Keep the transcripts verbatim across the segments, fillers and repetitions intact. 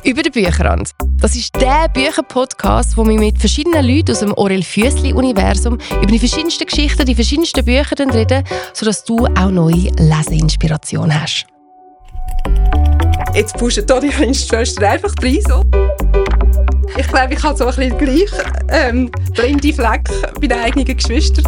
Über den Bücherrand. Das ist der Bücherpodcast, wo wir mit verschiedenen Leuten aus dem Orell Füssli-Universum über die verschiedensten Geschichten, die verschiedensten Bücher reden, sodass du auch neue Leseinspiration hast. Jetzt pushen hier die kleinste Schwester einfach rein. So. Ich glaube, ich habe so ein bisschen gleich ähm, blinde Fleck bei den eigenen Geschwistern.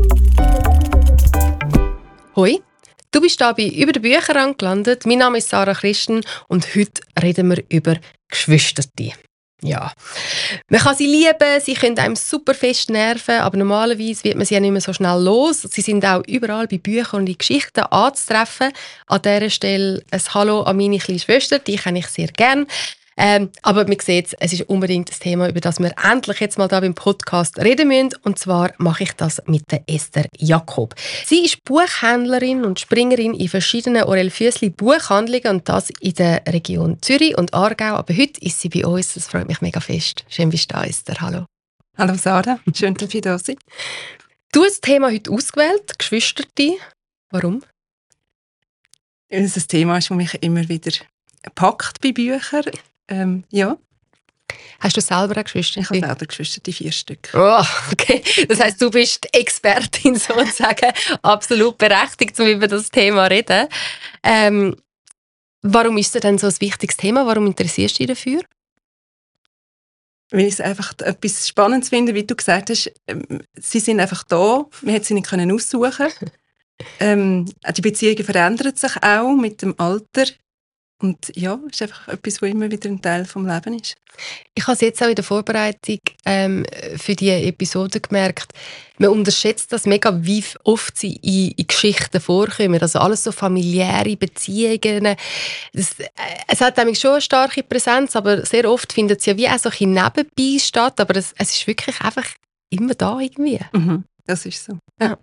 Hoi, du bist hier bei «Über den Bücherrand» gelandet. Mein Name ist Sarah Christen und heute reden wir über Geschwisterte. Ja, man kann sie lieben, sie können einem super fest nerven, aber normalerweise wird man sie ja nicht mehr so schnell los. Sie sind auch überall bei Büchern und in Geschichten anzutreffen. An dieser Stelle ein Hallo an meine kleine Schwester, die kenne ich sehr gerne. Ähm, aber man sieht, es ist unbedingt ein Thema, über das wir endlich jetzt mal da beim Podcast reden müssen. Und zwar mache ich das mit der Esther Jakob. Sie ist Buchhändlerin und Springerin in verschiedenen Orell Füssli Buchhandlungen und das in der Region Zürich und Aargau. Aber heute ist sie bei uns. Das freut mich mega fest. Schön, bist du da, Esther. Hallo. Hallo Sarah, schön, dass ich da bin. Du hast das Thema heute ausgewählt, Geschwisterte. Warum? Weil es ein Thema ist, das mich immer wieder packt bei Büchern. Ähm, ja. Hast du selber eine Geschwister? Ich habe selber Geschwister, die vier Stück. Oh, okay. Das heisst, du bist die Expertin sozusagen, absolut berechtigt, um über das Thema zu reden. Ähm, warum ist es denn so ein wichtiges Thema? Warum interessierst du dich dafür? Weil ich es einfach etwas Spannendes finde, wie du gesagt hast, ähm, sie sind einfach da, man hätte sie nicht können aussuchen. ähm, die Beziehungen verändern sich auch mit dem Alter. Und ja, es ist einfach etwas, was immer wieder ein Teil des Lebens ist. Ich habe es jetzt auch in der Vorbereitung ähm, für diese Episode gemerkt, man unterschätzt das mega, wie oft sie in, in Geschichten vorkommen. Also alles so familiäre Beziehungen. Das, äh, es hat nämlich schon eine starke Präsenz, aber sehr oft findet es ja wie auch so ein nebenbei statt. Aber es, es ist wirklich einfach immer da irgendwie. Mhm, das ist so. Ja.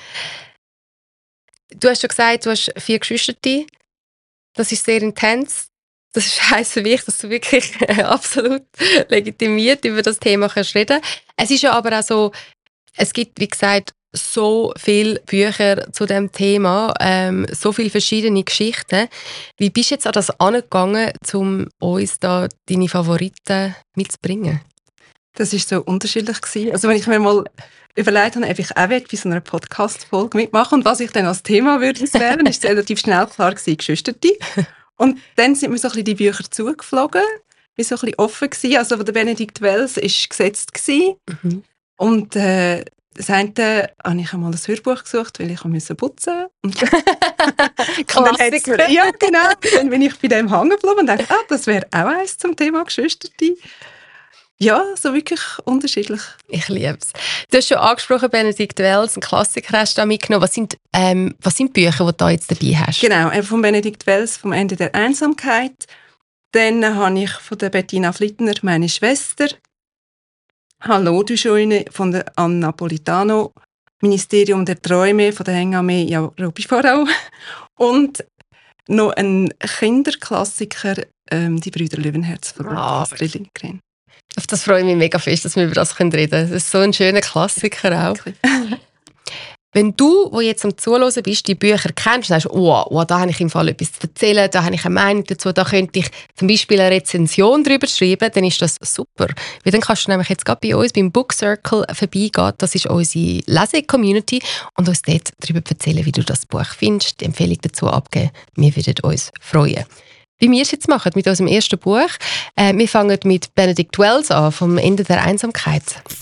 Du hast schon gesagt, du hast vier Geschwister. Das ist sehr intens. Das heisst für mich, dass du wirklich äh, absolut legitimiert über das Thema kannst reden. Es ist ja aber auch so, es gibt, wie gesagt, so viele Bücher zu dem Thema, ähm, so viele verschiedene Geschichten. Wie bist du jetzt an das angegangen, um uns da deine Favoriten mitzubringen? Das war so unterschiedlich gewesen. Also wenn ich mir mal überlegt habe, ob ich auch bei so einer Podcast-Folge mitmachen und was ich dann als Thema würde wählen, ist es relativ schnell klar gewesen, Geschwisterte. Und dann sind mir so ein bisschen die Bücher zugeflogen, wie so ein bisschen offen gewesen. Also der Benedikt Wells war gesetzt gewesen. Mhm. Und äh, das eine habe ich einmal ein Hörbuch gesucht, weil ich musste putzen. Und Klassiker. Ja, genau. Dann bin ich bei dem hängen geblieben und dachte, ah, das wäre auch eins zum Thema Geschwisterte. Ja, so wirklich unterschiedlich. Ich liebe es. Du hast schon angesprochen, Benedikt Wells, ein Klassiker hast du da mitgenommen. Was sind, ähm, was sind Bücher, die du da jetzt dabei hast? Genau, von Benedikt Wells, «Vom Ende der Einsamkeit». Dann habe ich von der Bettina Flittner «Meine Schwester». «Hallo, du Scheune» von der Anna Napolitano. «Ministerium der Träume» von der Hengame Jarobi-Farau. Und noch ein Kinderklassiker, ähm, «Die Brüder Löwenherz» von oh. Astrid Lindgren. Auf das freue ich mich mega fest, dass wir über das reden können. Das ist so ein schöner Klassiker auch. Wenn du, wo jetzt am Zuhören bist, die Bücher kennst, sagst, oh, oh, da habe ich im Fall etwas zu erzählen, da habe ich eine Meinung dazu, da könnte ich zum Beispiel eine Rezension darüber schreiben, dann ist das super. Weil dann kannst du nämlich jetzt gerade bei uns beim Book Circle vorbeigehen, das ist unsere Lese-Community, und uns dort darüber erzählen, wie du das Buch findest, die Empfehlung dazu abgeben. Wir würden uns freuen. Wie wir es jetzt machen mit unserem ersten Buch. Äh, wir fangen mit Benedikt Wells an, «Vom Ende der Einsamkeit».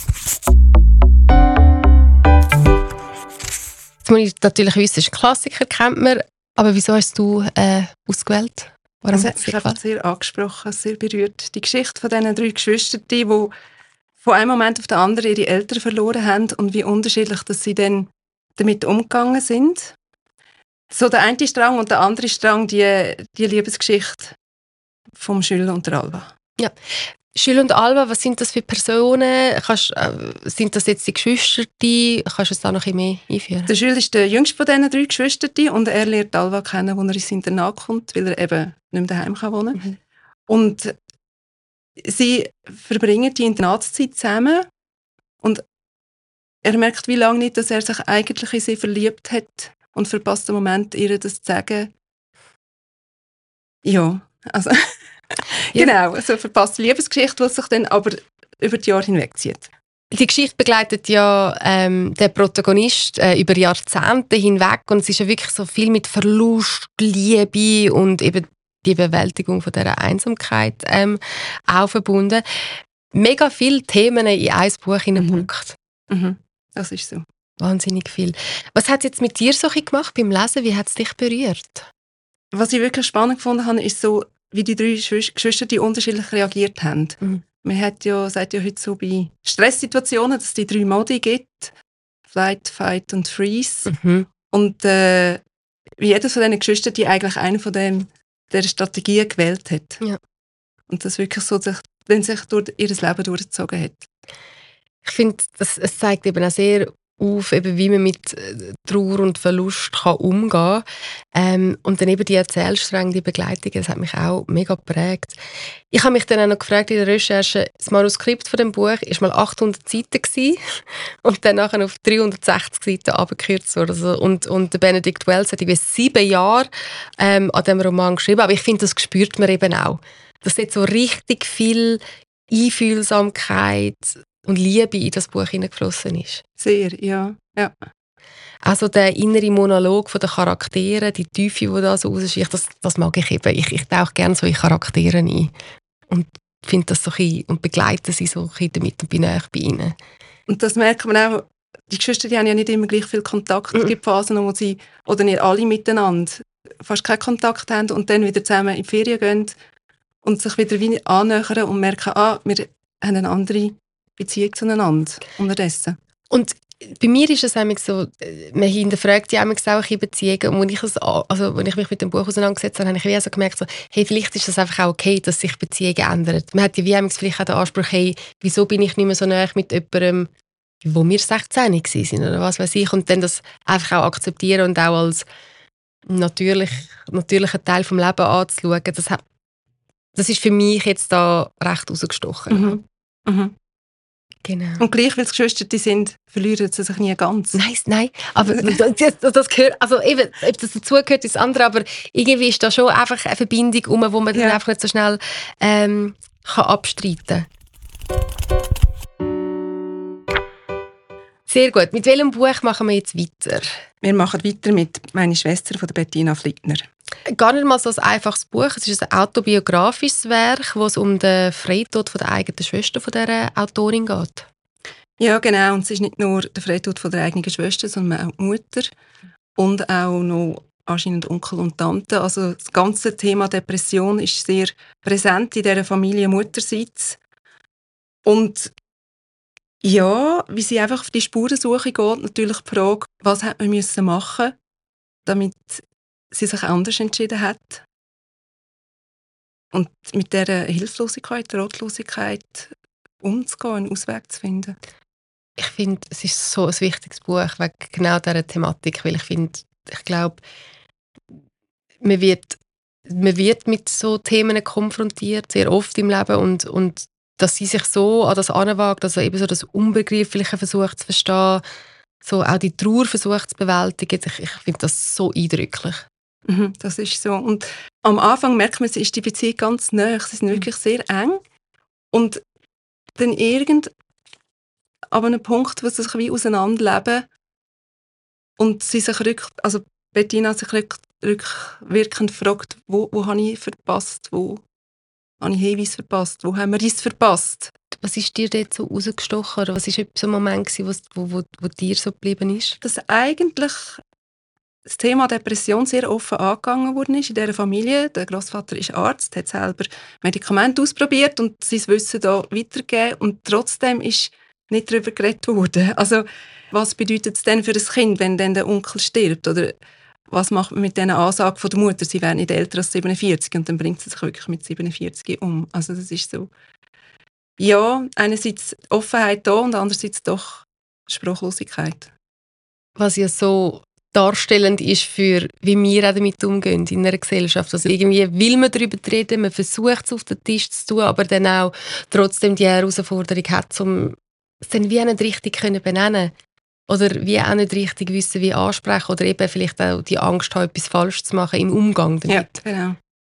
Jetzt muss ich natürlich wissen, es ist ein Klassiker, kennt man. Aber wieso hast du äh, ausgewählt? Warum das hat mich einfach sehr angesprochen, sehr berührt. Die Geschichte von diesen drei Geschwistern, die von einem Moment auf den anderen ihre Eltern verloren haben und wie unterschiedlich dass sie dann damit umgegangen sind. So der eine Strang und der andere Strang, die, die Liebesgeschichte vom Jules und der Alva. Ja. Jules und Alva, was sind das für Personen? Kannst, äh, sind das jetzt die Geschwister? Kannst du es da noch ein bisschen mehr einführen? Der Jules ist der jüngste von diesen drei Geschwistern und er lernt Alva kennen, als er ins Internat kommt, weil er eben nicht mehr daheim wohnen kann. Mhm. Und sie verbringen die Internatszeit zusammen und er merkt wie lange nicht, dass er sich eigentlich in sie verliebt hat und verpasst den Moment, ihr das zu sagen. Ja, also Ja. Genau, so eine verpasste Liebesgeschichte, die sich dann aber über die Jahre hinweg zieht. Die Geschichte begleitet ja ähm, den Protagonist äh, über Jahrzehnte hinweg und es ist ja wirklich so viel mit Verlust, Liebe und eben die Bewältigung von dieser Einsamkeit ähm, auch verbunden. Mega viele Themen in ein Buch hineingepackt. Mhm. Mhm. Das ist so. Wahnsinnig viel. Was hat es jetzt mit dir so gemacht beim Lesen? Wie hat es dich berührt? Was ich wirklich spannend gefunden habe, ist so, wie die drei Geschwister die unterschiedlich reagiert haben. Mhm. Man hat ja, sagt ja heute so bei Stresssituationen, dass es die drei Modi gibt. Flight, Fight und Freeze. Mhm. Und äh, wie jeder von diesen Geschwistern, die eigentlich eine von den, der Strategien gewählt hat. Ja. Und das wirklich so sich, wenn sich durch ihr Leben durchgezogen hat. Ich finde, das, es zeigt eben auch sehr auf, eben, wie man mit äh, Trauer und Verlust kann umgehen kann. Ähm, und dann eben die Erzählstränge, die Begleitung, das hat mich auch mega geprägt. Ich habe mich dann auch noch gefragt in der Recherche, das Manuskript von dem Buch war mal achthundert Seiten gewesen, und dann nachher auf dreihundertsechzig Seiten abgekürzt worden. Also, und, und der Benedict Wells hat irgendwie sieben Jahre ähm, an diesem Roman geschrieben, aber ich finde, das spürt man eben auch. Dass jetzt so richtig viel Einfühlsamkeit und Liebe in das Buch hineingeflossen ist. Sehr, ja. ja. Also der innere Monolog der Charaktere, die Tiefe, die da so raussticht, das, das mag ich eben. Ich, ich tauche gerne so in Charaktere ein und finde das so ein bisschen, und begleite sie so ein bisschen damit und bin nahe bei ihnen. Und das merkt man auch, die Geschwister die haben ja nicht immer gleich viel Kontakt. Es gibt Phasen, wo sie, oder nicht alle miteinander, fast keinen Kontakt haben und dann wieder zusammen in die Ferien gehen und sich wieder wie annähern und merken, ah, wir haben eine andere Beziehung zueinander unterdessen. Und bei mir ist es nämlich so, man hinterfragt ja auch ein Beziehungen. Und als ich, das, also, als ich mich mit dem Buch auseinandergesetzt habe, habe ich wie also gemerkt, so, hey, vielleicht ist das einfach auch okay, dass sich Beziehungen ändern. Man hat ja wie vielleicht auch den Anspruch, hey, wieso bin ich nicht mehr so nahe mit jemandem, wo wir sechzehn waren oder was weiß ich. Und dann das einfach auch akzeptieren und auch als natürlich, natürlichen Teil des Lebens anzuschauen. Das, hat, das ist für mich jetzt da recht rausgestochen. Mhm. Mhm. Genau. Und gleich, weil es Geschwister die sind, verlieren sie sich nie ganz. Nein, nein, aber das, das gehört, also eben, ob das dazugehört, ist das andere, aber irgendwie ist da schon einfach eine Verbindung um, wo man ja. dann einfach nicht so schnell ähm, kann abstreiten kann. Sehr gut. Mit welchem Buch machen wir jetzt weiter? Wir machen weiter mit «Meine Schwester» von der Bettina Flittner. Gar nicht mal so ein einfaches Buch. Es ist ein autobiografisches Werk, wo es um den Freitod von der eigenen Schwester von dieser Autorin geht. Ja, genau. Und es ist nicht nur der Freitod von der eigenen Schwester, sondern auch die Mutter und auch noch anscheinend Onkel und Tante. Also das ganze Thema Depression ist sehr präsent in dieser Familie mutterseits. Und ja, wie sie einfach auf die Spurensuche geht, natürlich die Frage, was hat man müssen machen, damit sie sich anders entschieden hat. Und mit dieser Hilflosigkeit, Ratlosigkeit umzugehen, einen Ausweg zu finden. Ich finde, es ist so ein wichtiges Buch wegen genau dieser Thematik, weil ich finde, ich glaube, man wird, man wird mit so Themen konfrontiert, sehr oft im Leben, und, und dass sie sich so an das heranwagt, also eben so das Unbegreifliche versucht zu verstehen, so auch die Trauer versucht zu bewältigen. Ich, ich finde das so eindrücklich. Mhm, das ist so. Und am Anfang merkt man, ist die Beziehung ganz nahe. Sie sind wirklich sehr eng. Und dann irgend aber ein Punkt, wo sie sich wie auseinanderleben und sie sich rück, also Bettina sich rück, rückwirkend fragt, wo, wo habe ich verpasst, wo habe ich Hinweise verpasst, wo haben wir es verpasst. Was ist dir dort so rausgestochen? Oder was war so ein Moment, wo, wo, wo dir so geblieben ist? Dass eigentlich das Thema Depression sehr offen angegangen worden ist in dieser Familie. Der Großvater ist Arzt, hat selber Medikamente ausprobiert und sein Wissen da weitergegeben. Und trotzdem ist nicht darüber geredet worden. Also, was bedeutet es denn für das Kind, wenn dann der Onkel stirbt? Oder was macht man mit dieser Ansage von der Mutter, sie wäre nicht älter als siebenundvierzig, und dann bringt sie sich wirklich mit siebenundvierzig um. Also das ist so, ja, einerseits Offenheit da und andererseits doch Sprachlosigkeit. Was ja so darstellend ist für, wie wir auch damit umgehen in einer Gesellschaft. Also irgendwie will man darüber reden, man versucht es auf den Tisch zu tun, aber dann auch trotzdem die Herausforderung hat, um es dann wie auch nicht richtig können benennen oder wie auch nicht richtig wissen, wie ansprechen oder eben vielleicht auch die Angst haben, etwas falsch zu machen im Umgang damit. Ja, genau.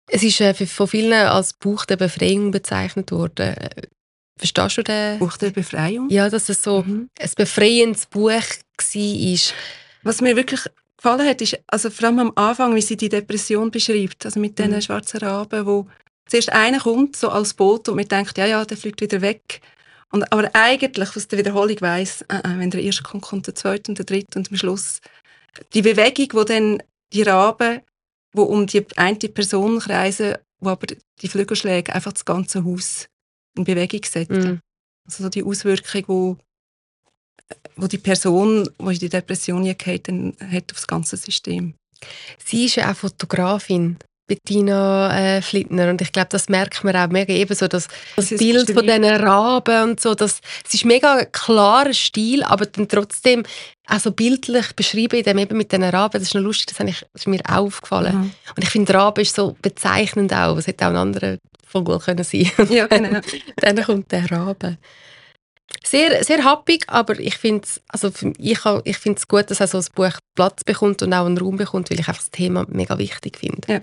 Es ist äh, von vielen als Buch der Befreiung bezeichnet worden. Verstehst du den? Buch der Befreiung? Ja, dass es so mhm. ein befreiendes Buch war. Was mir wirklich gefallen hat, ist also vor allem am Anfang, wie sie die Depression beschreibt, also mit diesen mhm. schwarzen Raben, wo zuerst einer kommt, so als Boot, und man denkt, ja, ja, der fliegt wieder weg. Und, aber eigentlich, was der Wiederholung weiss, äh, wenn der erste kommt, kommt der zweite und der dritte und am Schluss die Bewegung, wo dann die Raben, die um die eine Person kreisen, wo aber die Flügelschläge einfach das ganze Haus in Bewegung setzen. Mm. Also die Auswirkung, wo, wo die Person, die in die Depression geht, dann hat auf das ganze System. Sie ist ja auch Fotografin, Bettina äh, Flittner, und ich glaube, das merkt man auch mega eben so, dass das, das Bild von diesen Raben und so, das, es ist mega klarer Stil, aber dann trotzdem auch so bildlich beschrieben, in dem eben mit diesen Raben. Das ist noch lustig, das, ich, das ist mir auch aufgefallen. Mhm. Und ich finde, Rabe ist so bezeichnend auch, es hätte auch ein anderer Vogel können sein. Ja, genau. Dann kommt der Rabe. Sehr, sehr happig, aber ich finde es also ich, ich find's gut, dass auch so ein Buch Platz bekommt und auch einen Raum bekommt, weil ich einfach das Thema mega wichtig finde. Ja.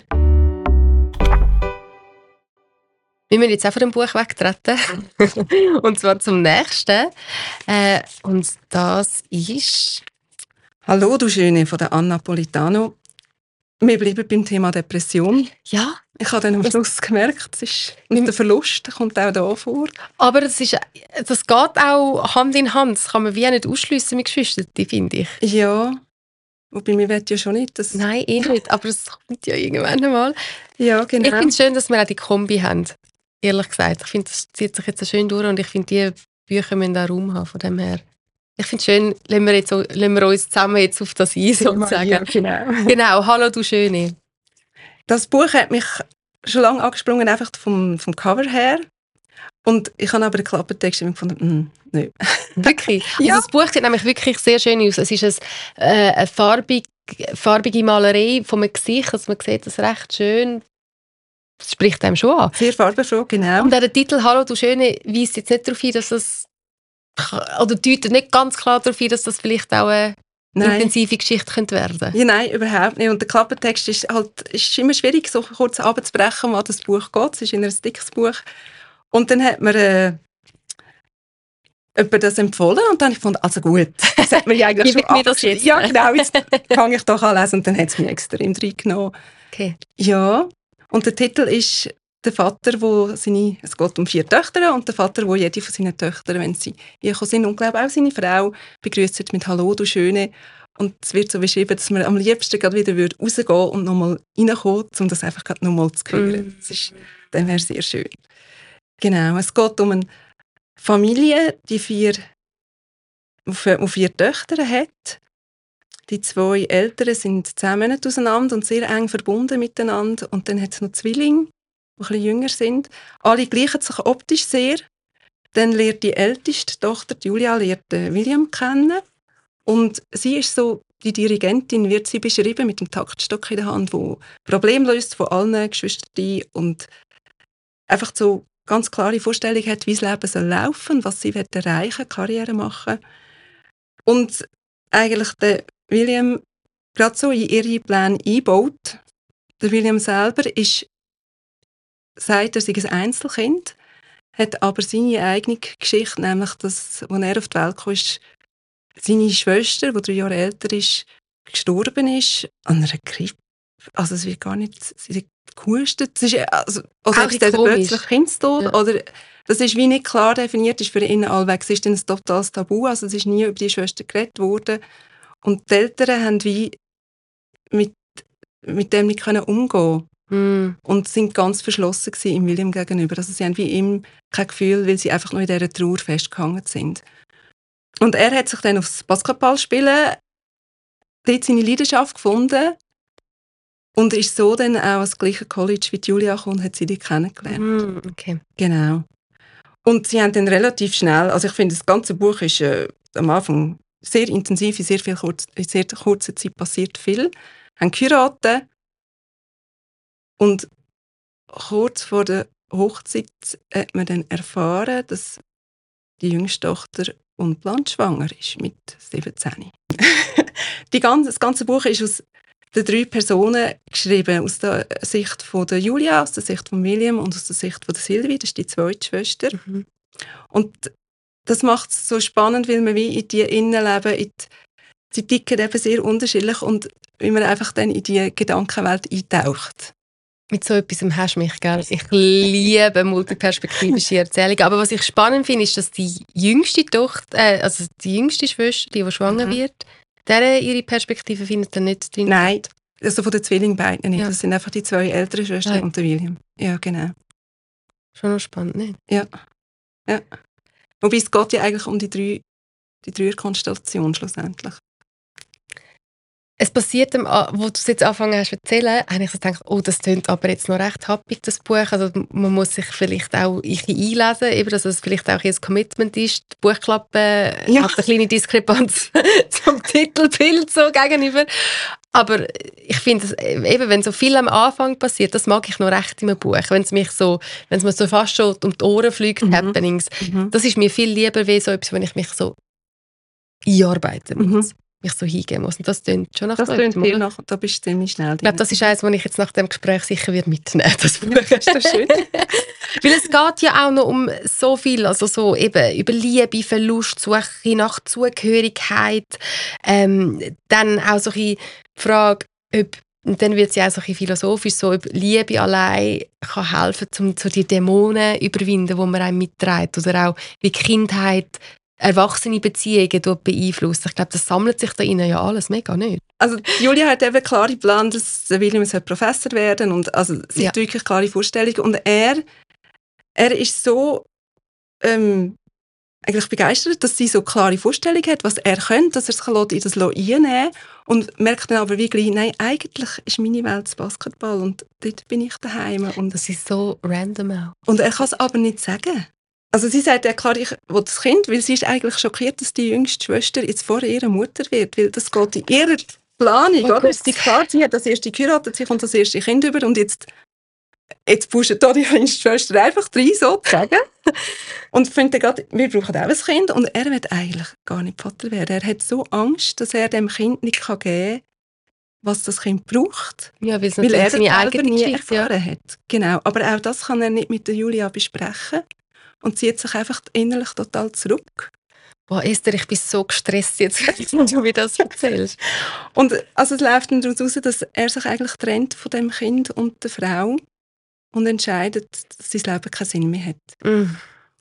Wir müssen jetzt auch von dem Buch wegtreten. Und zwar zum nächsten. Äh, und das ist... «Hallo, du Schöne» von der Anna Politano. Wir bleiben beim Thema Depression. Ja. Ich habe dann am Schluss gemerkt, es ist, und der Verlust kommt auch da vor. Aber das, ist, das geht auch Hand in Hand. Das kann man wie auch nicht ausschliessen mit Geschwistern, finde ich. Ja, wobei wir wollen ja schon nicht. Dass Nein, eh nicht, aber es kommt ja irgendwann einmal. Ja, genau. Ich finde es schön, dass wir auch die Kombi haben, ehrlich gesagt. Ich finde, das zieht sich jetzt so schön durch und ich finde, die Bücher müssen auch Raum haben, von dem her. Ich finde es schön, lassen wir, jetzt, lassen wir uns zusammen jetzt auf das ein, sozusagen. Ja, genau. Genau, «Hallo, du Schöne». Das Buch hat mich schon lange angesprungen, einfach vom, vom Cover her. Und ich habe aber den Klappentext immer gefunden, mm, nein. Wirklich? Ja. Also das Buch sieht nämlich wirklich sehr schön aus. Es ist ein, äh, eine farbig, farbige Malerei von einem Gesicht, also man sieht das recht schön. Das spricht einem schon an. Sehr farbenfroh, genau. Und der Titel «Hallo, du Schöne» weist jetzt nicht darauf hin, dass das, oder deutet nicht ganz klar darauf hin, dass das vielleicht auch eine Nein. intensive Geschichte könnte werden. Ja, nein, überhaupt nicht. Und der Klappentext ist halt ist immer schwierig, so kurz abzubrechen, um was das Buch geht. Es ist in ein dickes Buch. Und dann hat mir äh, jemand das empfohlen und dann habe ich gefunden, also gut, das hat mir ja eigentlich schon abgeschrieben. Ja, genau, jetzt fange ich doch an lesen und dann hat es mich extrem reingenommen. Okay. Ja, und der Titel ist der Vater, wo seine, es geht um vier Töchter, und der Vater, wo jede von seinen Töchtern, wenn sie eingekommen sind, und glaube auch seine Frau, begrüßt mit «Hallo, du Schöne». Und es wird so beschrieben, dass man am liebsten gerade wieder rausgehen würde und nochmal reinkommen, um das einfach gerade nochmal zu hören. Mm. Das ist, dann wäre sehr schön. Genau, es geht um eine Familie, die vier, die vier Töchter hat. Die zwei Eltern sind zehn Monate auseinander und sehr eng verbunden miteinander. Und dann hat es noch Zwillinge, die etwas jünger sind. Alle gleichen sich optisch sehr. Dann lernt die älteste Tochter, Julia, lernt William kennen. Und sie ist so, die Dirigentin wird sie beschrieben mit dem Taktstock in der Hand, wo Probleme löst von allen Geschwistern und einfach so ganz klare Vorstellung hat, wie das Leben soll laufen, was sie erreichen will, Karriere machen. Und eigentlich der William gerade so in ihre Pläne einbaut. Der William selber ist, sagt, er sei ein Einzelkind, hat aber seine eigene Geschichte, nämlich, dass, als er auf die Welt kam, ist, seine Schwester, die drei Jahre älter ist, gestorben ist an einer Grippe. Also es wird gar nicht, sie hat gehustet. Es ist, also, oder ist es plötzlich Kindstod? Ja. Oder das ist wie nicht klar definiert, ist für ihn allweg. Es ist ein totales Tabu, also es ist nie über die Schwester geredet worden. Und die Eltern haben wie mit, mit dem nicht können umgehen mm. und sind ganz verschlossen gewesen ihm William gegenüber. Also sie haben wie ihm kein Gefühl, weil sie einfach nur in dieser Trauer festgehangen sind. Und er hat sich dann aufs Basketballspielen dort seine Leidenschaft gefunden und ist so dann auch ans gleiche College wie Julia gekommen und hat sie die kennengelernt. Mm, okay. Genau. Und sie haben dann relativ schnell, also ich finde, das ganze Buch ist äh, am Anfang sehr intensiv, in sehr, viel kurz, in sehr kurzer Zeit passiert viel, haben geheiratet und kurz vor der Hochzeit hat man dann erfahren, dass die jüngste Tochter unplant schwanger ist mit siebzehn. Die ganze, das ganze Buch ist aus den drei Personen geschrieben, aus der Sicht von der Julia, aus der Sicht von William und aus der Sicht von der Sylvie, das ist die zweite Schwester. Mhm. Und das macht es so spannend, weil man wie in die Innenleben, in die, sie ticken eben sehr unterschiedlich und wie man einfach dann in die Gedankenwelt eintaucht. Mit so etwas hast du mich, gell? Ich liebe multiperspektivische Erzählungen. Aber was ich spannend finde, ist, dass die jüngste Tochter, äh, also die jüngste Schwester, die, die schwanger mhm. wird, deren ihre Perspektive findet dann nicht drin. Nein, also von den Zwillingen beiden nicht. Ja. Das sind einfach die zwei älteren Schwestern ja. und der William. Ja, genau. Schon noch spannend, nicht? Ja. ja. Wobei es geht ja eigentlich um die drei, die Dreier-Konstellation schlussendlich. Es passiert, wo du es jetzt angefangen hast zu erzählen, habe ich so gedacht, oh, das klingt aber jetzt noch recht happig, das Buch. Also man muss sich vielleicht auch ein bisschen einlesen, eben, dass es vielleicht auch ein Commitment ist. Die Buchklappe ja. hat eine kleine Diskrepanz zum Titelbild so gegenüber. Aber ich finde, eben, wenn so viel am Anfang passiert, das mag ich noch recht in einem Buch. Wenn es mich so, wenn es mir so fast schon um die Ohren fliegt, mhm. Happenings, mhm. das ist mir viel lieber wie so etwas, wenn ich mich so einarbeiten muss. Mhm. mich so hingeben muss. Und das klingt schon nach das klingt viel nach, da bist du ziemlich schnell. Ich glaube, das ist eines, was ich jetzt nach dem Gespräch sicher wird mitnehmen. Das ist das schön. Weil es geht ja auch noch um so viel, also so eben über Liebe, Verlust, Suche nach Zugehörigkeit, ähm, dann auch so die Frage, ob, und dann wird es ja auch so ein philosophisch, so, ob Liebe allein kann helfen, um so die Dämonen zu überwinden, die man einem mitträgt, oder auch wie Kindheit erwachsene Beziehungen beeinflusst. Ich glaube, das sammelt sich da innen ja alles mega nicht. Also Julia hat eben klare Plan, dass William Professor werden und also sie ja. hat wirklich klare Vorstellungen und er, er ist so ähm, eigentlich begeistert, dass sie so klare Vorstellungen hat, was er könnte, dass er sich in das einnehmen kann und merkt dann aber wie gleich, nein, eigentlich ist meine Welt das Basketball und dort bin ich daheim. Und das ist so random auch. Und er kann es aber nicht sagen. Also sie sagt ja klar, ich will das Kind, weil sie ist eigentlich schockiert, dass die jüngste Schwester jetzt vor ihrer Mutter wird, weil das geht in ihrer Planung, oh, oder? Sie, klar, sie hat das erste geheiratet, sie kommt das erste Kind über und jetzt, jetzt pushen da die jüngste Schwester einfach rein, sozusagen. Und findet gerade, wir brauchen auch ein Kind und er will eigentlich gar nicht Vater werden. Er hat so Angst, dass er dem Kind nicht geben kann, was das Kind braucht, ja, weil, weil er seine selber nie Geschichte, erfahren ja. hat. Genau, aber auch das kann er nicht mit der Julia besprechen. Und zieht sich einfach innerlich total zurück. Boah, Esther, ich bin so gestresst jetzt, wenn du mir das erzählst. Und also es läuft dann daraus, dass er sich eigentlich trennt von dem Kind und der Frau und entscheidet, dass sein Leben keinen Sinn mehr hat. Mm.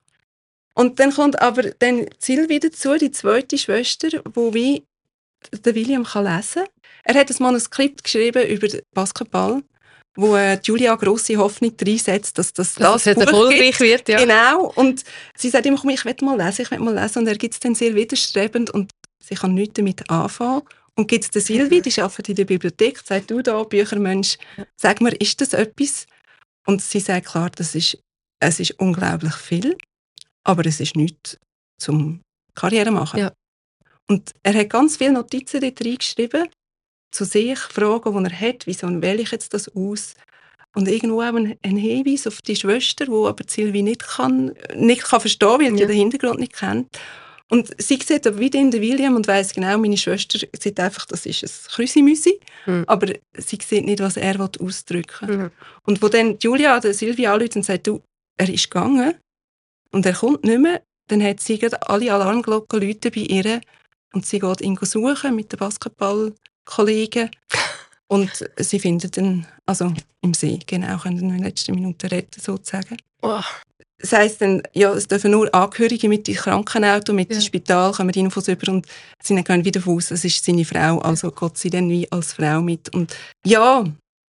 Und dann kommt aber dann Sylvie dazu, die zweite Schwester, wo wie der William kann lesen kann. Er hat ein Manuskript geschrieben über Basketball, wo äh, Julia grosse Hoffnung reinsetzt, dass das, das, das erfolgreich wird. Ja. Genau. Und sie sagt immer, komm, ich will mal lesen, ich will mal lesen. Und er gibt es dann sehr widerstrebend und sie kann nichts damit anfangen. Und gibt es der Sylvie, die arbeitet in der Bibliothek, sagt, du da, Büchermensch, sag mir, ist das etwas? Und sie sagt, klar, das ist, es ist unglaublich viel, aber es ist nichts zum Karriere machen. Ja. Und er hat ganz viele Notizen dort reingeschrieben, zu sich, Fragen, die er hat, wieso wähle ich jetzt das aus? Und irgendwo auch ein, ein Hinweis auf die Schwester, die aber Sylvie nicht kann, nicht kann verstehen, weil sie ja. den Hintergrund nicht kennt. Und sie sieht aber wieder in den William und weiss genau, meine Schwester sieht einfach, das ist ein Krüsimüsi, mhm. aber sie sieht nicht, was er ausdrücken will. Mhm. Und wo dann Julia der Sylvie anruft und sagt, du, er ist gegangen und er kommt nicht mehr, dann hat sie alle Alarmglocken läuten bei ihr und sie geht ihn suchen mit dem Basketball Kollegen und sie finden dann, also im See, genau, können in den letzten Minuten retten, sozusagen. Oh. Das heisst dann, ja, es dürfen nur Angehörige mit ins Krankenauto, mit ja. ins Spital, kommen Infos über und sie gehen wieder raus, es ist seine Frau, also geht sie dann wie als Frau mit. Und ja,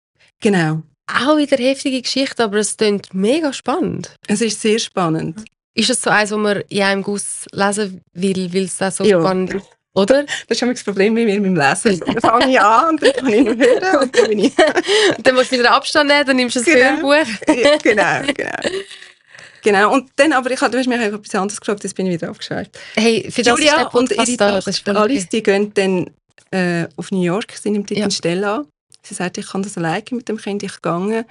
genau. Auch wieder eine heftige Geschichte, aber es klingt mega spannend. Es ist sehr spannend. Ist es so eins, was man in einem Guss lesen will, weil es auch so ja. spannend ist? Oder? Das ist das Problem bei mir mit dem Lesen. Dann fange ich an und dann kann ich noch hören und dann bin ich... und dann musst du wieder Abstand nehmen, dann nimmst du das genau. Hörbuch. Ja, genau, genau. Genau, und dann, aber ich, du hast mich auch etwas anderes gefragt, jetzt bin ich wieder abgeschweift. Hey, für das Julia ist und ihre da, Tochter Alice, die gehen dann äh, auf New York, sie nimmt dort ja. eine Stelle an. Sie sagt, ich kann das alleine mit dem Kind, ich gehe.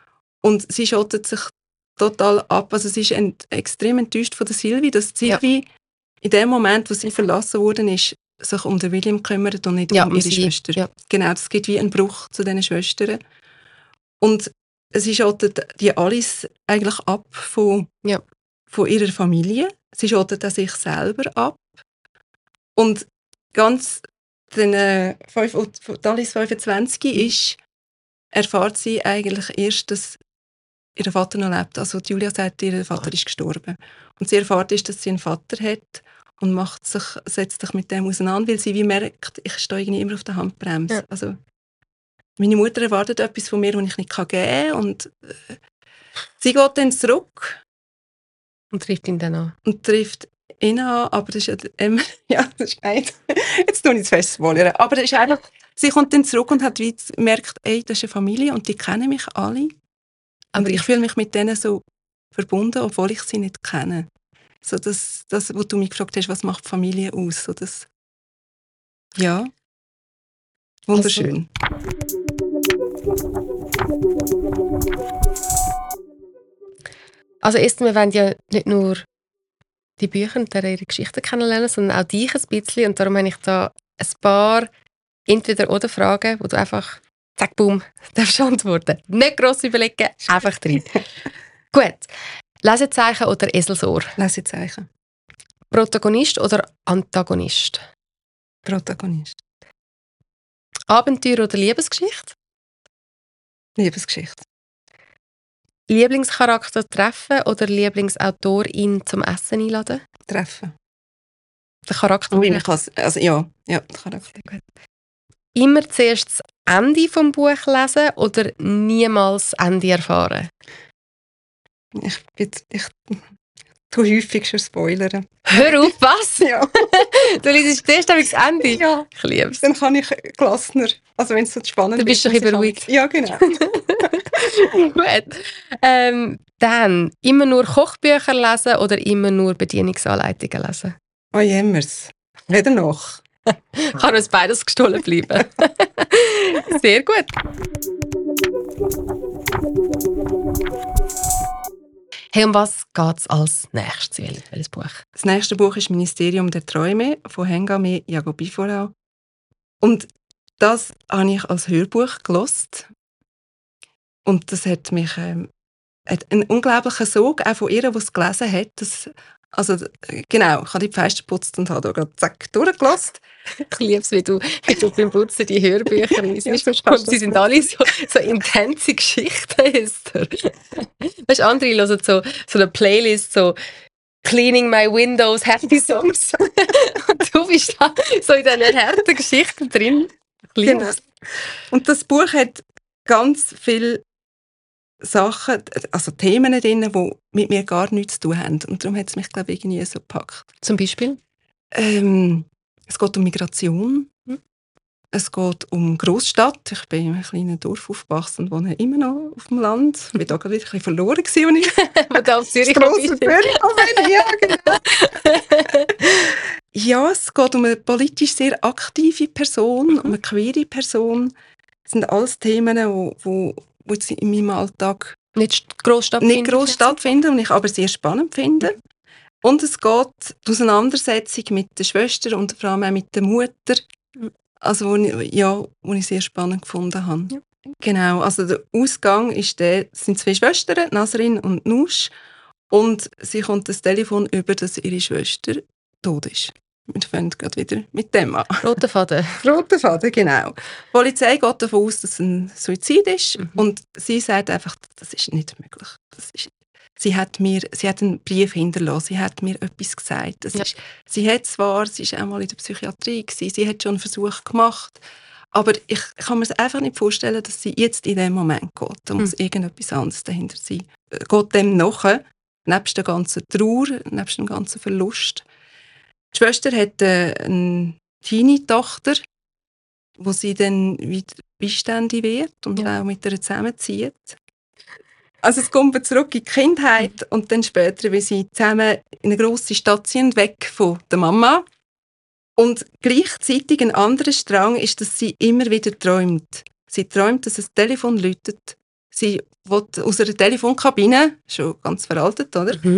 Und sie schottet sich total ab. Also sie ist ent, extrem enttäuscht von der Sylvie, dass Sylvie ja. in dem Moment, wo sie verlassen worden ist, sich um den William kümmern und nicht Ja, um um ihre sie. Schwester. Ja. Genau, es gibt wie einen Bruch zu diesen Schwestern. Und sie schottet die Alice eigentlich ab von, Ja. von ihrer Familie. Sie schottet auch sich selber ab. Und ganz den, äh, fünf, die Alice fünfundzwanzig ist, erfährt sie eigentlich erst, dass ihr Vater noch lebt. Also Julia sagt, ihr Vater ist gestorben. Und sie erfährt ist, dass sie einen Vater hat und macht sich, setzt sich mit dem auseinander, weil sie wie merkt, ich stehe irgendwie immer auf der Handbremse. Ja. Also, meine Mutter erwartet etwas von mir, das ich nicht geben kann. Und äh, sie geht dann zurück. Und trifft ihn dann an. Und trifft ihn an, aber das ist ja, ähm, ja, das ist geil. Jetzt tue ich das fest spoilern. Aber das ist einfach, sie kommt dann zurück und hat wie gemerkt, ey, das ist eine Familie und die kennen mich alle. Aber ich fühle mich mit denen so verbunden, obwohl ich sie nicht kenne. So das, das, wo du mich gefragt hast, was macht Familie aus? So das, ja, wunderschön. Also Esther, wir wollen ja nicht nur die Bücher und ihre Geschichten kennenlernen, sondern auch dich ein bisschen. Und darum habe ich da ein paar Entweder-oder-Fragen, wo du einfach, zack, boom, darfst antworten. Nicht gross überlegen, einfach drin. Gut. Lesezeichen oder Eselsohr? Lesezeichen. Protagonist oder Antagonist? Protagonist. Abenteuer oder Liebesgeschichte? Liebesgeschichte. Lieblingscharakter treffen oder Lieblingsautorin zum Essen einladen? Treffen. Der Charakter. Oh, ich kann's, also ja, ja, der Charakter. Immer zuerst das Ende vom Buch lesen oder niemals das Ende erfahren? Ich, bin, ich tue häufig schon spoilern. Hör auf, was? Ja. Du liest zuerst das Ende? Ja. Ich liebe es. Dann kann ich gelassener, also wenn es so spannend Du bist wird, doch muss ich beruhigt. halt- Ja, genau. Gut. Ähm, dann, immer nur Kochbücher lesen oder immer nur Bedienungsanleitungen lesen? Oh, jemmers. Weder noch. Kann uns beides gestohlen bleiben. Sehr gut. Hey, um was geht es als nächstes? Welches Buch? Das nächste Buch ist «Ministerium der Träume» von Hengame Jagobiforau. Und das habe ich als Hörbuch gehört. Und das hat mich ähm, hat einen unglaublichen Sog, auch von ihr, die es gelesen hat. Das, also, genau, ich habe die Fenster geputzt und habe da gerade zack durchgelassen. Ich liebe es, wie du, wie du beim Putzen die Hörbücher liest. Ja, Und sie sind alle so, so intense Geschichten. Esther. Weißt du, andere hören so, so eine Playlist, so «Cleaning my windows, happy songs». Und du bist da so in diesen harten Geschichten drin. Ich liebe Genau. es. Und das Buch hat ganz viele Sachen, also Themen drin, die mit mir gar nichts zu tun haben. Und darum hat es mich, glaube ich, irgendwie so gepackt. Zum Beispiel? Ähm, es geht um Migration. Hm. Es geht um Großstadt. Ich bin in einem kleinen Dorf aufgewachsen und wohne immer noch auf dem Land. Ich war da gerade wieder ein bisschen verloren gewesen, als ich Wo du auf Zürich das grosse bist. Zürich bin. Ja, genau. Ja, es geht um eine politisch sehr aktive Person, Mhm. um eine queere Person. Das sind alles Themen, die, die, die jetzt in meinem Alltag Nicht gross stattfinden. nicht gross stattfinden und ich aber sehr spannend finde. Und es geht die Auseinandersetzung mit der Schwester und vor allem auch mit der Mutter, also wo ich, ja, wo ich sehr spannend gefunden habe. Ja. Genau, also der Ausgang ist der, es sind zwei Schwestern, Nasrin und Nush, und sie kommt das Telefon über, dass ihre Schwester tot ist. Wir fangen gerade wieder mit dem an. Roter Faden. Roter Faden, genau. Die Polizei geht davon aus, dass es ein Suizid ist, Mhm. und sie sagt einfach, das ist nicht möglich. Das ist, sie, hat mir, sie hat einen Brief hinterlassen, sie hat mir etwas gesagt. Das Ja. ist, sie hat zwar, sie war auch mal in der Psychiatrie gewesen, sie hat schon einen Versuch gemacht, aber ich kann mir es einfach nicht vorstellen, dass sie jetzt in dem Moment geht. Da muss Mhm. irgendetwas anderes dahinter sein. Äh, Geht dem nachher, nebst der ganzen Trauer, nebst dem ganzen Verlust. Die Schwester hat äh, eine Teenie-Tochter, wo sie dann wieder Beistände wird und Ja. auch mit ihr zusammenzieht. Also es kommt zurück in die Kindheit und dann später, wie sie zusammen in eine grosse Stadt sind, weg von der Mama. Und gleichzeitig ein anderer Strang ist, dass sie immer wieder träumt. Sie träumt, dass ein Telefon läutet. Sie will aus einer Telefonkabine, schon ganz veraltet, oder? Mhm.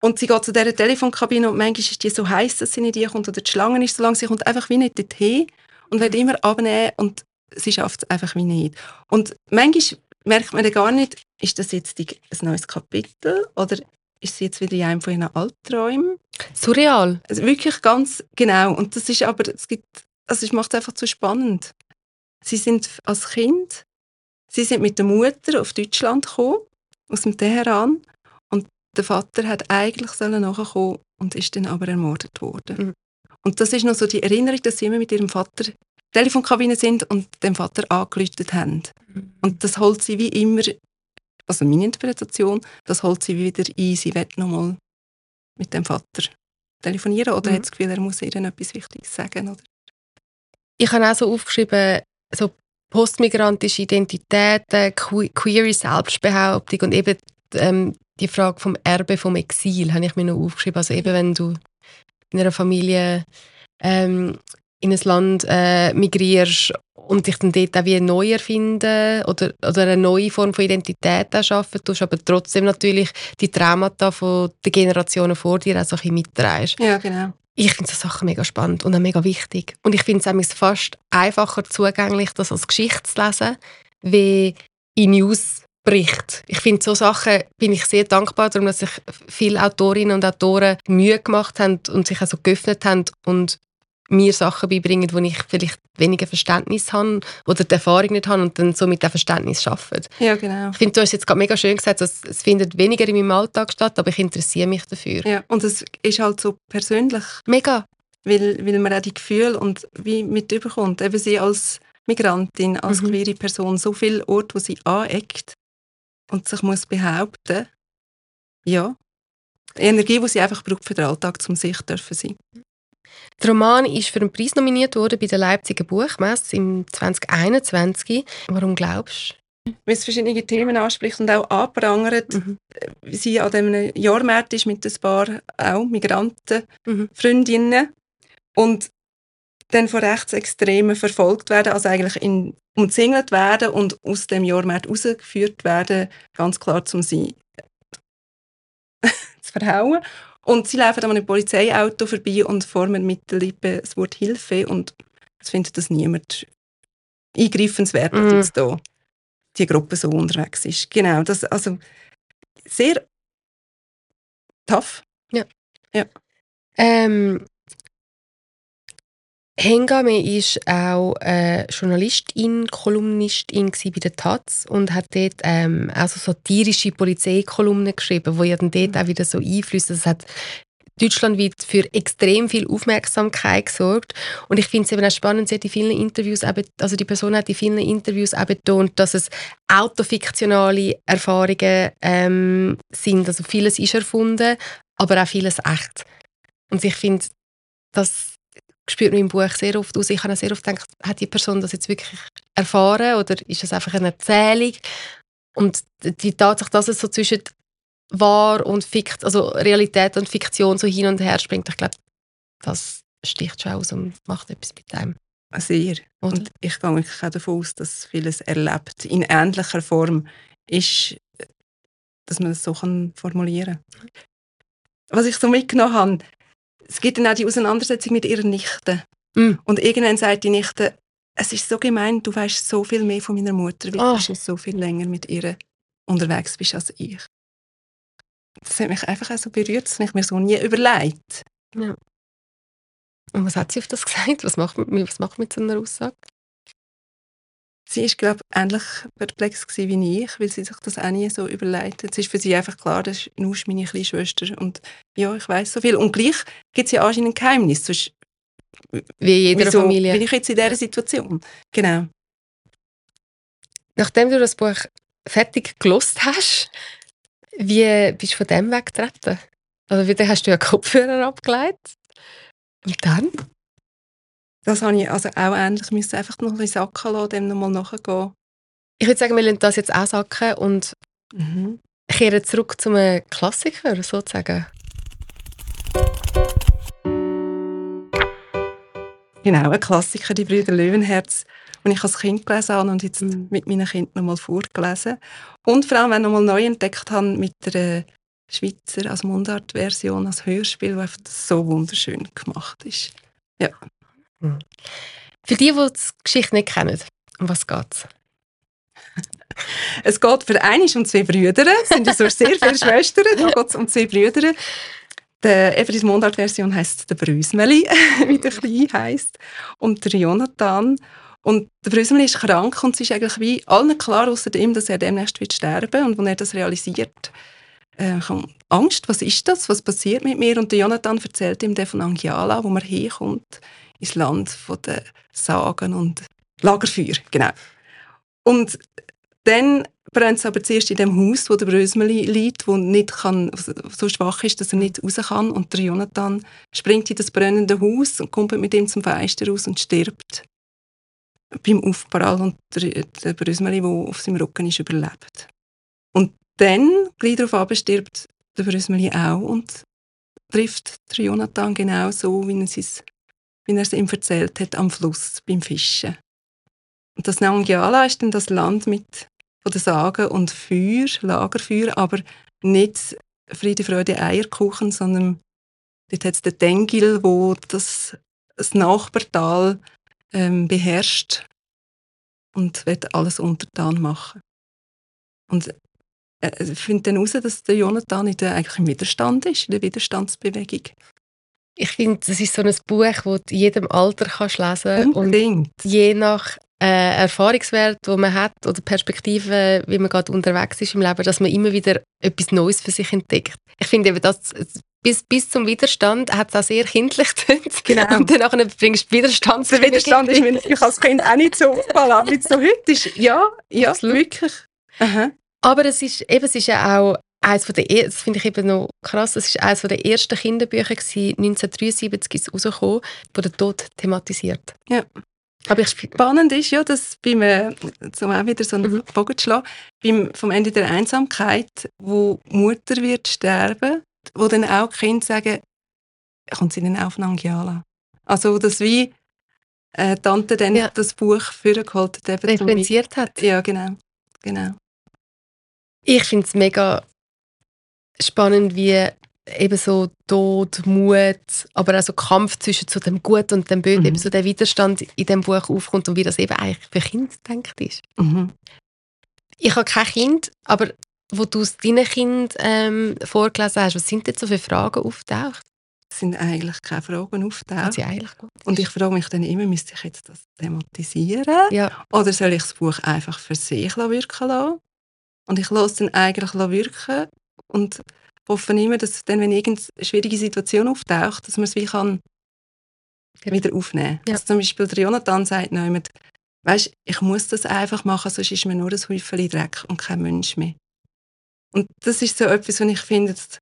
Und sie geht zu dieser Telefonkabine und manchmal ist die so heiß, dass sie nicht reinkommt oder die Schlange ist so lang, sie kommt einfach wie nicht dorthin und will immer abnehmen und sie schafft es einfach wie nicht. Und manchmal merkt man dann gar nicht, ist das jetzt die, ein neues Kapitel oder ist sie jetzt wieder in einem von ihren Albträumen? Surreal. Also wirklich ganz genau. Und das ist aber, es gibt, also es macht es einfach zu spannend. Sie sind als Kind, sie sind mit der Mutter auf Deutschland gekommen, aus dem Teheran. Und der Vater hat eigentlich sollen nachkommen und ist dann aber ermordet worden. Mhm. Und das ist noch so die Erinnerung, dass sie immer mit ihrem Vater in der Telefonkabine sind und dem Vater angerufen haben. Mhm. Und das holt sie wie immer, also meine Interpretation, das holt sie wieder ein, sie will noch mal mit dem Vater telefonieren oder mhm. hat das Gefühl, er muss ihr etwas Wichtiges sagen? Oder? Ich habe auch so aufgeschrieben, so postmigrantische Identitäten, que- queere Selbstbehauptung und eben ähm, die Frage vom Erbe vom Exil habe ich mir noch aufgeschrieben. Also eben, wenn du in einer Familie ähm, in ein Land äh, migrierst und dich dann dort auch wie neu erfinden oder, oder eine neue Form von Identität schaffen tust, aber trotzdem natürlich die Traumata von den Generationen vor dir auch so ein bisschen mitträgst. Ja, genau. Ich finde so Sachen mega spannend und auch mega wichtig. Und ich finde es fast einfacher zugänglich, das als Geschichte zu lesen, wie in Newsberichten. Ich finde, so Sachen bin ich sehr dankbar, darum, dass sich viele Autorinnen und Autoren Mühe gemacht haben und sich also geöffnet haben und mir Sachen beibringen, wo ich vielleicht weniger Verständnis habe oder die Erfahrung nicht habe und dann so mit dem Verständnis arbeite. Ja, genau. Ich finde, du hast jetzt gerade mega schön gesagt, dass es findet weniger in meinem Alltag statt, aber ich interessiere mich dafür. Ja, und es ist halt so persönlich. Mega. Weil, weil man auch die Gefühle und wie mit überkommt. Eben sie als Migrantin, als mhm. queere Person, so viele Orte, wo sie aneckt und sich muss behaupten. Ja. Die Energie, die sie einfach braucht für den Alltag, um sich dürfen sein. Der Roman ist für einen Preis nominiert worden bei der Leipziger Buchmesse im zwanzig einundzwanzig. Warum glaubst du? Weil es verschiedene Themen anspricht und auch anprangert, mhm. wie sie an diesem Jahrmarkt ist mit ein paar auch Migranten, mhm. Freundinnen und dann von Rechtsextremen verfolgt werden, also eigentlich in, umzingelt werden und aus dem Jahrmarkt rausgeführt werden, ganz klar, um sie zu verhauen. Und sie laufen an einem Polizeiauto vorbei und formen mit der Lippe das Wort Hilfe und es findet das niemand eingreifenswert, dass mm. jetzt da die Gruppe so unterwegs ist. Genau, das also sehr tough. Ja. ja. Ähm, Hengame war auch äh, Journalistin, Kolumnistin bei der Taz und hat dort ähm, auch so satirische Polizeikolumnen geschrieben, die ja dann dort auch wieder so einflüssen. Das hat deutschlandweit für extrem viel Aufmerksamkeit gesorgt. Und ich finde es eben auch spannend, sie hat in vielen Interviews, eben, also die Person hat in vielen Interviews auch betont, dass es autofiktionale Erfahrungen ähm, sind. Also vieles ist erfunden, aber auch vieles echt. Und ich finde, das spürt man im Buch sehr oft aus. Ich habe auch sehr oft gedacht, hat die Person das jetzt wirklich erfahren oder ist das einfach eine Erzählung? Und die Tatsache, dass es so zwischen wahr und Fikt, also Realität und Fiktion so hin und her springt, ich glaube, das sticht schon aus und macht etwas mit einem. Sehr. Oder? Und ich gehe wirklich auch davon aus, dass vieles erlebt in ähnlicher Form ist, dass man das so kann formulieren kann. Was ich so mitgenommen habe, es gibt dann auch die Auseinandersetzung mit ihrer Nichte. Mm. Und irgendwann sagt die Nichte, es ist so gemein, du weißt so viel mehr von meiner Mutter, weil oh. du so viel länger mit ihr unterwegs bist als ich. Das hat mich einfach auch so berührt, das habe ich mir so nie überlegt. Ja. Und was hat sie auf das gesagt? Was macht man, was macht man mit so einer Aussage? Sie war, glaube ich, ähnlich perplex wie ich, weil sie sich das auch nie so überlegt hat. Es ist für sie einfach klar, das ist nur meine kleine Schwester. Und ja, ich weiss so viel. Und gleich gibt es ja anscheinend ein Geheimnis. Sonst, wie in jeder wieso Familie. bin ich jetzt in dieser Situation? Genau. Nachdem du das Buch fertig gelesen hast, wie bist du von dem weggetreten? Also wieder hast du ja Kopfhörer abgelegt. Und dann? Das habe ich also auch ähnlich. Ich musste einfach noch ein bisschen sacken lassen, dem nochmal nachgehen. Ich würde sagen, wir lassen das jetzt auch sacken und mhm. kehren zurück zu einem Klassiker, sozusagen. Genau, ein Klassiker, die Brüder Löwenherz, den ich als Kind gelesen habe und jetzt mhm. mit meinen Kindern nochmal vorgelesen. Und vor allem auch nochmal neu entdeckt habe mit der Schweizer, als Mundart-Version, als Hörspiel, das so wunderschön gemacht ist. Ja. Mhm. Für die, die die Geschichte nicht kennen, um was geht es? Es geht für einen um zwei Brüder. Es sind ja so sehr viele Schwestern. Da geht es um zwei Brüder. Der, eben die Mundart-Version heisst der Brüsmeli, wie der Kleine heisst. Und der Jonathan. Und der Brüsmeli ist krank und es ist eigentlich wie allen klar, außer ihm, dass er demnächst wird sterben. Und wenn er das realisiert, äh, kommt Angst. Was ist das? Was passiert mit mir? Und der Jonathan erzählt ihm von Angiala, wo man herkommt, ins Land von den Sagen und Lagerfeuer. Genau. Und dann brennt es aber zuerst in dem Haus, wo der Brösmeli liegt, wo nicht kann, so schwach ist, dass er nicht raus kann. Und der Jonathan springt in das brennende Haus und kommt mit ihm zum Fenster raus und stirbt beim Aufprall. Und der, der Brösmeli, der auf seinem Rücken ist, überlebt. Und dann, gleich darauf stirbt der Brösmeli auch und trifft der Jonathan genau so, wie er, es, wie er es ihm erzählt hat, am Fluss beim Fischen. Und das Nangijala ist dann das Land mit von den Sagen und Feuer, Lagerfeuer, aber nicht Friede, Freude, Eierkuchen, sondern dort hat es den Tengil, wo das, das Nachbartal ähm, beherrscht und wird alles untertan machen. Und ich finde dann heraus, dass der Jonathan in der, eigentlich im Widerstand ist, in der Widerstandsbewegung. Ich finde, das ist so ein Buch, das du in jedem Alter kannst lesen kannst. Unbedingt. Und je nach äh, Erfahrungswert, den man hat, oder Perspektive, wie man gerade unterwegs ist im Leben, dass man immer wieder etwas Neues für sich entdeckt. Ich finde eben, das, bis, bis zum Widerstand hat es auch sehr kindlich getönt. Genau. Und dann bringst du Widerstand. Der Widerstand ist mir natürlich als Kind auch nicht so aufgefallen, wie es so heute ist. Ja, ja, Absolut. Wirklich. Aha. Aber es ist, eben, es ist ja auch eines von der, das finde ich eben noch krass, es war eines der ersten Kinderbücher, neunzehnhundertdreiundsiebzig ist es rausgekommen, wo der Tod thematisiert. Ja. Aber ich spannend ist ja, dass beim, äh, um auch wieder so einen mhm. Bogen zu schlagen, beim, vom Ende der Einsamkeit, wo die Mutter wird sterben, wo dann auch die Kinder sagen, kommt sie dann auf Nangijala. Also, dass wie äh, Tante dann ja. das Buch vorgeholt hat. Referenziert hat. Ja, genau. genau. Ich finde es mega spannend, wie eben so Tod, Mut, aber auch so Kampf zwischen so dem Guten und dem Bösen, mhm. eben so der Widerstand in dem Buch aufkommt und wie das eben eigentlich für Kinder gedacht ist. Mhm. Ich habe kein Kind, aber wo du es deinen Kindern ähm, vorgelesen hast, was sind denn so für Fragen auftaucht? Es sind eigentlich keine Fragen auftaucht. Sie eigentlich gut. Und ich frage mich dann immer, müsste ich jetzt das thematisieren? Ja. Oder soll ich das Buch einfach für sich wirken lassen? Und ich lasse es dann eigentlich wirken und hoffe immer, dass dann, wenn irgendeine schwierige Situation auftaucht, dass man es wie kann wieder aufnehmen kann. Ja. Also zum Beispiel der Jonathan sagt noch, weisst, ich muss das einfach machen, sonst ist mir nur ein Häufchen Dreck und kein Mensch mehr. Und das ist so etwas, was ich finde, dass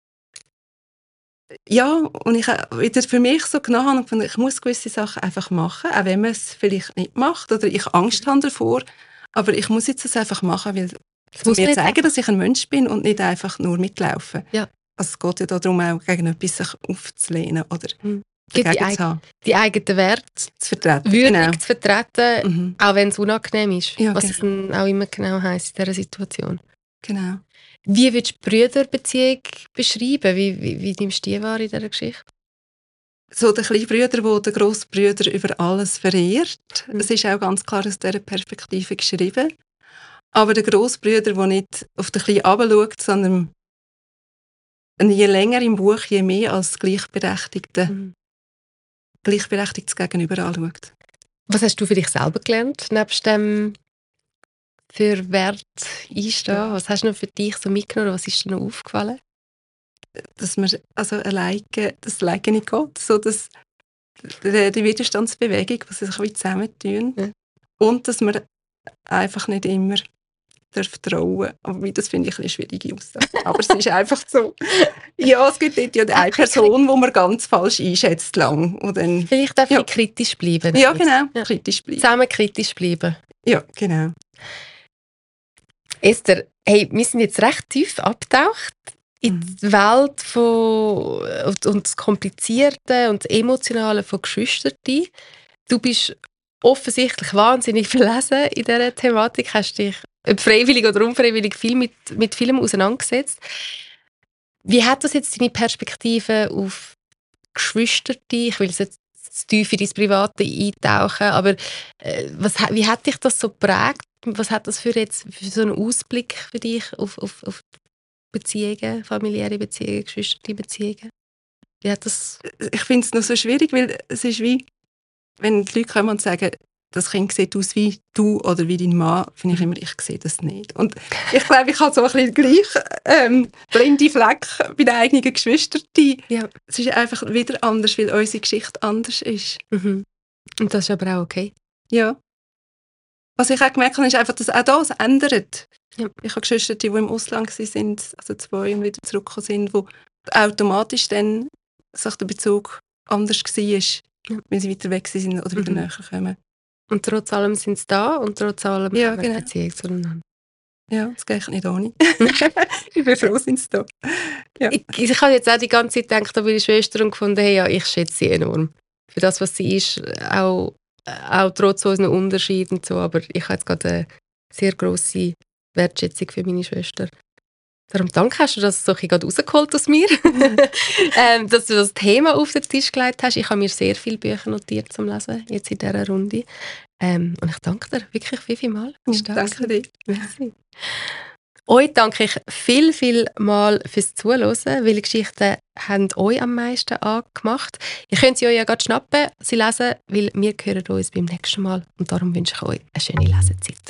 ja, und ich wieder für mich so genommen habe und gefunden, ich muss gewisse Sachen einfach machen, auch wenn man es vielleicht nicht macht oder ich Angst habe davor, aber ich muss jetzt das einfach machen, weil es mir zeigen, dass ich ein Mensch bin und nicht einfach nur mitlaufen. Ja. Also es geht ja darum, auch gegen etwas sich aufzulehnen oder mhm. dagegen die, zu haben. Die eigenen Werte zu vertreten. Würdig Genau. zu vertreten, mhm. auch wenn es unangenehm ist. Ja, was genau. es dann auch immer genau heisst in dieser Situation. Genau. Wie würdest du die Brüderbeziehung beschreiben? Wie, wie, wie nimmst du die wahr in dieser Geschichte? So der kleine Bruder, der den grossen Bruder über alles verehrt. Mhm. Es ist auch ganz klar aus dieser Perspektive geschrieben. Aber der grosse Bruder, der nicht auf den Kleinen herabschaut, sondern je länger im Buch, je mehr als Gleichberechtigte, mhm. Gleichberechtigtes Gegenüber anschaut. Was hast du für dich selber gelernt, nebst dem für Wert einstehen? Was hast du noch für dich so mitgenommen? Was ist dir noch aufgefallen? Dass man also alleine, das alleine nicht geht. So dass die, die Widerstandsbewegung, die sich wie zusammentun. Ja. Und dass man einfach nicht immer darf trauen. Aber das finde ich eine schwierige Aussage. Aber es ist einfach so. Ja, es gibt ja eine Person, die man ganz falsch einschätzt lang. Und dann, vielleicht darf ja. ich kritisch bleiben. Ja, genau. Ja. Kritisch bleiben. Zusammen kritisch bleiben. Ja, genau. Esther, hey, wir sind jetzt recht tief abgetaucht in mhm. die Welt von, und das Komplizierte und das Emotionale von Geschwistern. Du bist offensichtlich wahnsinnig verlesen in dieser Thematik, hast dich ob freiwillig oder unfreiwillig viel mit, mit Filmen auseinandergesetzt. Wie hat das jetzt deine Perspektive auf Geschwister? Ich will jetzt zu tief in dein Private eintauchen, aber äh, was, wie hat dich das so geprägt? Was hat das für jetzt für so einen Ausblick für dich auf, auf, auf Beziehungen, familiäre Beziehungen, Geschwisterbeziehungen? Wie hat das? Ich finde es noch so schwierig, weil es ist wie, wenn die Leute kommen und sagen, das Kind sieht aus wie du oder wie dein Mann, finde ich immer, ich sehe das nicht. Und ich glaube, ich habe so ein bisschen gleich ähm, blinde Fleck bei den eigenen Geschwistern. Ja. Es ist einfach wieder anders, weil unsere Geschichte anders ist. Mhm. Und das ist aber auch okay. Ja. Was ich auch gemerkt habe, ist einfach, dass auch das ändert. Ja. Ich habe Geschwister, die im Ausland waren, also zwei und wieder zurückgekommen sind, wo automatisch dann sich der Bezug anders war, ja. Weil sie weiter weg sind oder wieder mhm. näher kommen. Und trotz allem sind sie da und trotz allem ja, haben wir genau. Beziehung zueinander. Ja, das geht nicht ohne. Ich bin froh, sind sie da. Ja. Ich, ich habe jetzt auch die ganze Zeit gedacht, an meine Schwester und gefunden, hey, ja, ich schätze sie enorm. Für das, was sie ist, auch, auch trotz unseren Unterschieden und so. Aber ich habe jetzt gerade eine sehr grosse Wertschätzung für meine Schwester. Darum danke, hast du das so gerade rausgeholt aus mir, ähm, dass du das Thema auf den Tisch gelegt hast. Ich habe mir sehr viele Bücher notiert zum Lesen, jetzt in dieser Runde. Ähm, und ich danke dir wirklich viel, viel mal. Ja, danke dir. Merci. Euch danke ich viel, viel mal fürs Zuhören, weil die Geschichten haben euch am meisten angemacht. Ihr könnt sie euch ja gerade schnappen, sie lesen, weil wir hören uns beim nächsten Mal. Und darum wünsche ich euch eine schöne Lesezeit.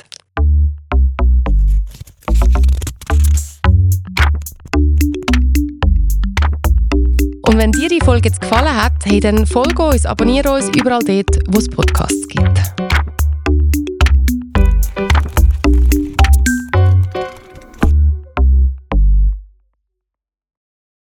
Und wenn dir die Folge jetzt gefallen hat, hey, dann folge uns, abonniere uns überall dort, wo es Podcasts gibt.